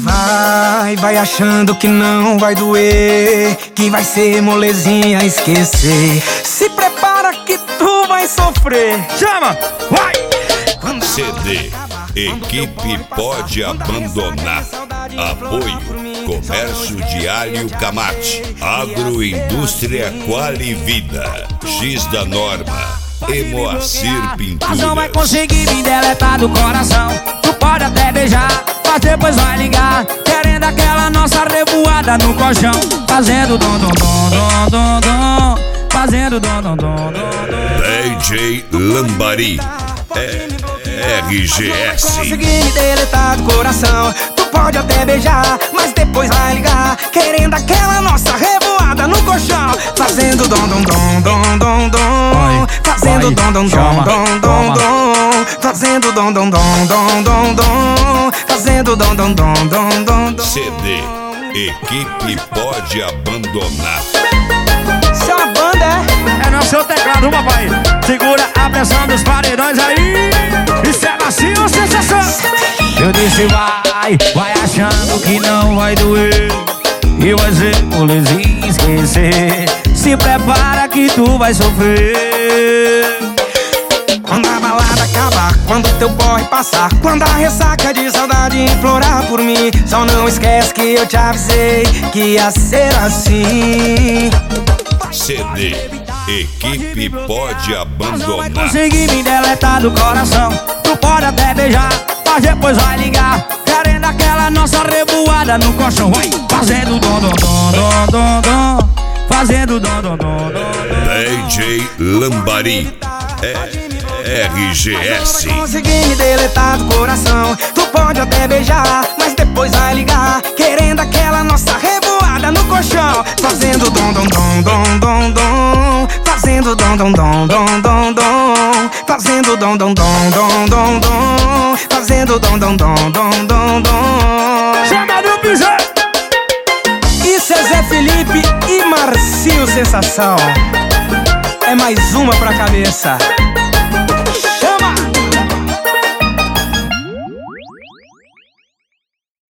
Vai achando que não vai doer, que vai ser molezinha esquecer. Se prepara que tu vai sofrer. Chama, vai! CD Equipe Pode Abandonar. Apoio Comércio Diário Camate, Agroindústria Qualivida, X da Norma e Moacir Pinturas. Mas não vai conseguir me deletar do coração. Tu pode até beijar, mas depois vai ligar, querendo aquela nossa revoada no colchão. Fazendo dom dom dom dom dom dom, fazendo dom dom dom dom. DJ Lambari RGS. Consegui me deletar do coração. Tu pode até beijar, mas depois vai ligar, querendo aquela nossa revoada no colchão. Fazendo dom dom dom dom dom dom, fazendo dom dom dom dom dom dom, fazendo dom dom dom dom dom dom, fazendo dom dom dom dom dom dom. CD Equipe Pode Abandonar. Isso é uma banda, é? É no seu teclado, papai. Segura a pressão dos paredões aí. Isso é macio, sensação. Eu disse vai achando que não vai doer, e vai ser molezinha esquecer. Se prepara que tu vai sofrer. Quando a balada acabar, quando teu porre passar, quando a ressaca de saudade implorar por mim, só não esquece que eu te avisei que ia ser assim. CD Equipe Pode Abandonar. Consegui me deletar do coração. Tu pode até beijar, mas depois vai ligar, querendo aquela nossa revoada no colchão. Vai fazendo dom dom dom dom dom dom, fazendo dom dom dom dom. DJ Lambari RGS. Consegui me deletar do coração. Tu pode até beijar, mas depois vai ligar, querendo aquela nossa revoada no colchão. Fazendo dom dom dom dom dom dom, fazendo dom dom dom dom dom dom, fazendo dom dom dom dom dom dom, fazendo dom dom dom dom dom dom. Chama no pisão. Isso é Zé Felipe e Marcinho Sensação. É mais uma pra cabeça.